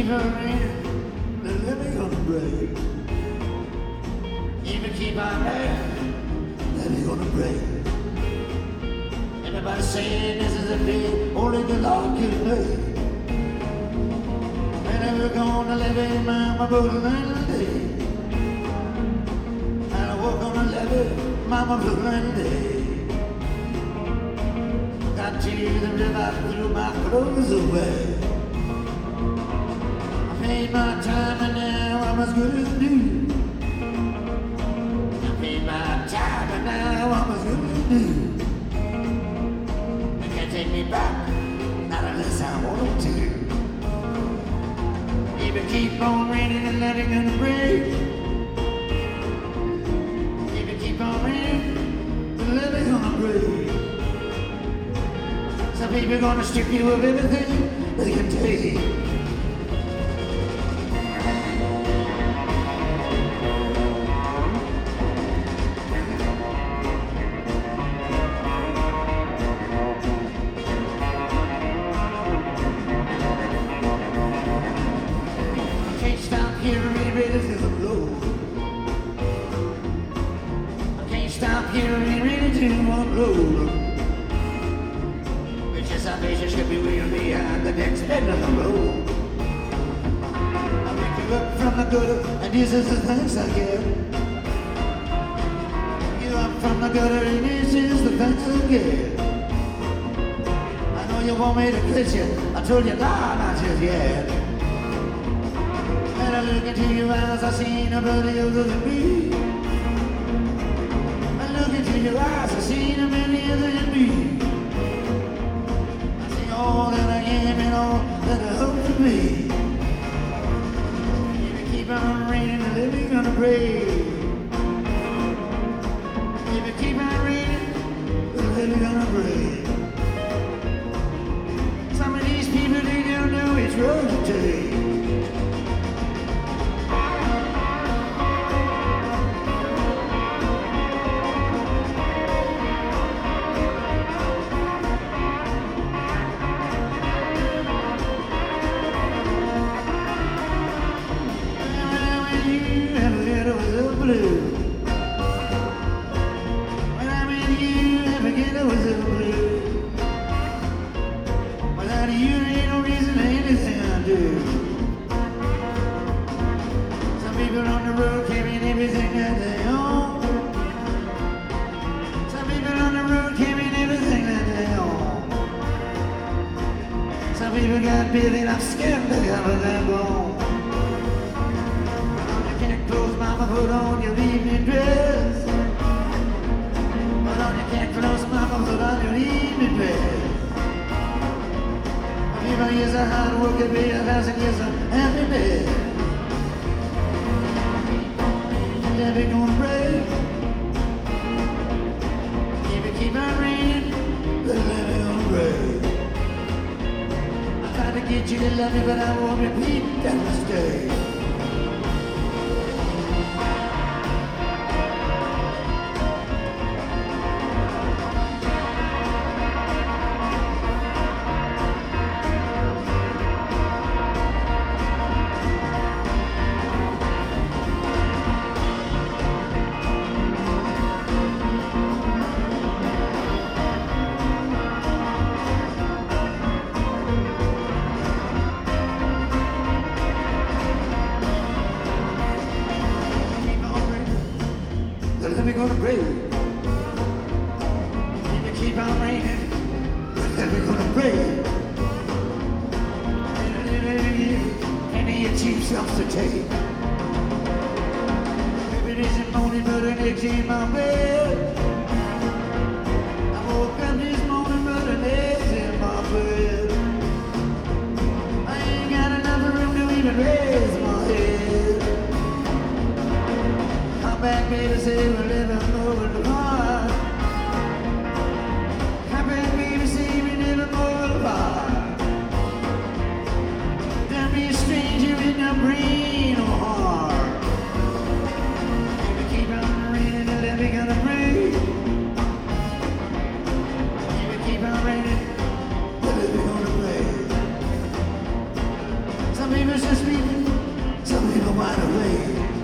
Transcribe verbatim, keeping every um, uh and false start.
keep on raining, the living gonna break. If it keep on raining, the living gonna break. Everybody saying this is a day only the Lord can make. And we're gonna live in my, my Brooklyn day. And I walk on a levee, Mama Brooklyn day. Got tears of river through my clothes away. I paid my time and now I'm as good as new. I paid my time and now I'm as good as new. You can't take me back, not unless I want to. If it keep on raining and let it gonna break. If it keep on raining, the levee's gonna break. Some people are gonna strip you of everything they can take. I can't stop hearing rhythm blow. I can't stop hearing rhythm unload. Salvation should be wheeled behind the next bend of the road. I pick you up from the gutter, and this is the thanks I get. You up from the gutter, and this is the thanks I get. I know you want me to kiss you, I told you, nah, not just yet. And I look into your eyes, I see nobody other than me. I look into your eyes, I see nobody other than me. All that I am and all that I hope to be. If it keep on raining, the living gonna break. If it keep on raining, the living gonna break. Some of these people, they don't know which road to take. Blue. When I'm in you, I forget I was ever blue. Without you, there ain't no reason to anything I do. Some people on the road carrying everything that they own. Some people on the road carrying everything that they own. Some people got big enough skin to cover their bones. Mama, put on your evening dress. Put on your cat clothes, mama, put on your evening dress. People years of hard work and be a thousand years of happiness. The levee gonna break. If it keep on raining, the levee gonna break. I tried to get you to love me, but I won't repeat that mistake. The levee gonna break. If it keep on raining, the levee gonna break. Any of your cheap shots to take. Maybe it isn't morning, but an egg's in my bed. I woke up this morning, but an egg's in my bed. I ain't got enough room to even raise my head. Come back, baby, say we're living over the bar. Come back, baby, say we're living over the bar. Don't be a stranger in your brain or heart. If it keep on raining, the levee gonna break. If it keep on raining, the levee gonna break. Some people just sleeping, some people wide awake.